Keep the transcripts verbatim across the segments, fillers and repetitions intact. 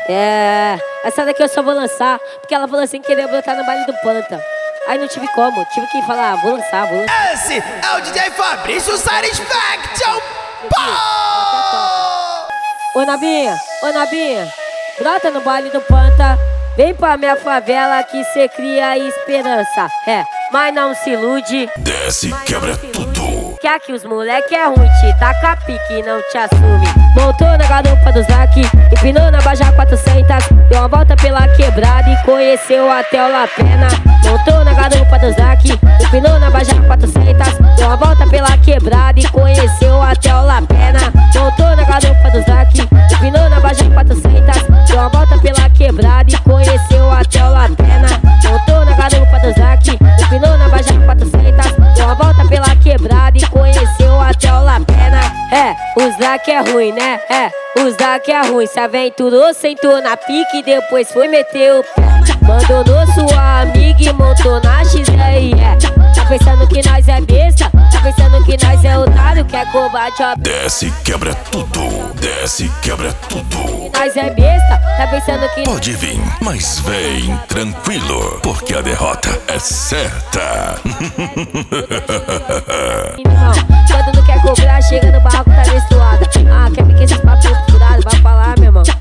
É, essa daqui eu só vou lançar, porque ela falou assim que queria brotar no baile do Panta. Aí não tive como, tive que falar, vou lançar, vou lançar. Esse é o D J Fabrício Satisfaction. Ô Nabinha, ô Nabinha, brota no baile do Panta. Vem pra minha favela que cê cria esperança. É, mas não se ilude. Desce, quebra tudo. Que aqui os moleque é ruim, te taca pique e não te assume. Montou na garupa do Zac, empinou na Baja quatrocentos. Deu uma volta pela quebrada e conheceu até o Lapena. Montou na garupa do Zac, empinou na Baja quatrocentos. Deu uma volta pela quebrada e conheceu até o Lapena. Montou na garupa do Zac, empinou na Baja quatrocentos. Deu uma volta pela quebrada e conheceu até o Lapena. Montou na garupa do Zac, empinou na Baja quatrocentos. Deu uma volta pela quebrada e conheceu até o Lapena. É, o Zac é ruim, né? É, o Zac é ruim. Se aventurou, sentou na pique e depois foi meter o pé. Abandonou sua amiga e montou na X R. Tá pensando que nós é besta? Tá pensando que nós é otário? Que é combate, ó. Desce, quebra tudo. Desce, quebra tudo. Nós é besta? Tá pensando que... Pode vir, mas vem tranquilo, porque a derrota é certa. Não, quando não quer cobrar, chega no barraco, tá menstruada. Ah, quer me que esses papos furados? Vai falar, meu irmão.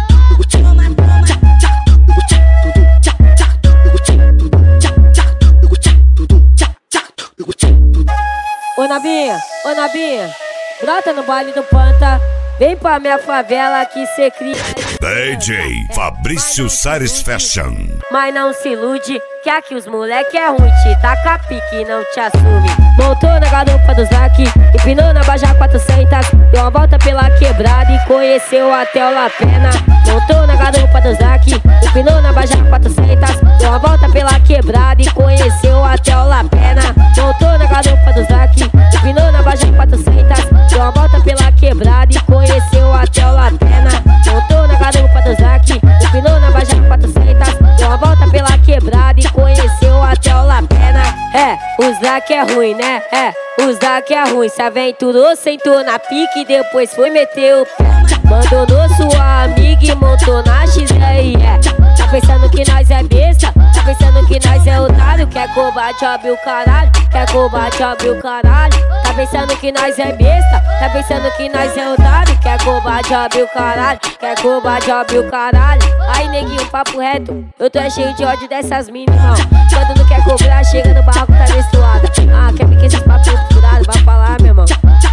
Ô Nabinha, ô Nabinha, brota no baile do Panta. Vem pra minha favela que cê cria. D J Fabrício Satisfaction. Mas não se ilude, que aqui os moleque é ruim, te taca pique e não te assume. Montou na garupa do Zac, empinou na Baja quatrocentos. Deu uma volta pela quebrada e conheceu até o Lapena. Montou na garupa do Zac, empinou na Baja quatrocentos. Deu uma volta pela quebrada e conheceu até o Lapena. Montou na garupa do Zac, empinou na Baja quatrocentos. Deu uma volta pela quebrada e conheceu até o Lapena. Montou na garupa do Zac, empinou na Baja quatrocentos. Deu uma volta pela quebrada e conheceu até o Lapena. É, o Zac é ruim, né? É, o Zac é ruim. Se aventurou, sentou na pique e depois foi meter o pé. Abandonou sua amiga e montou na X R. Tá pensando que nós é besta? Tá pensando que nós é otário? Quer combate, abre o caralho. Quer combate, abre o caralho. Tá pensando que nós é besta? Tá pensando que nós é otário? Quer combate, abre o caralho. Quer combate, abre o caralho. Aí neguinho, papo reto, eu tô cheio de ódio dessas minas, irmão. Quando não quer cobrar, chega no barraco, tá menstruada. Ah, quer me que esses papos furados? Vai falar, meu irmão.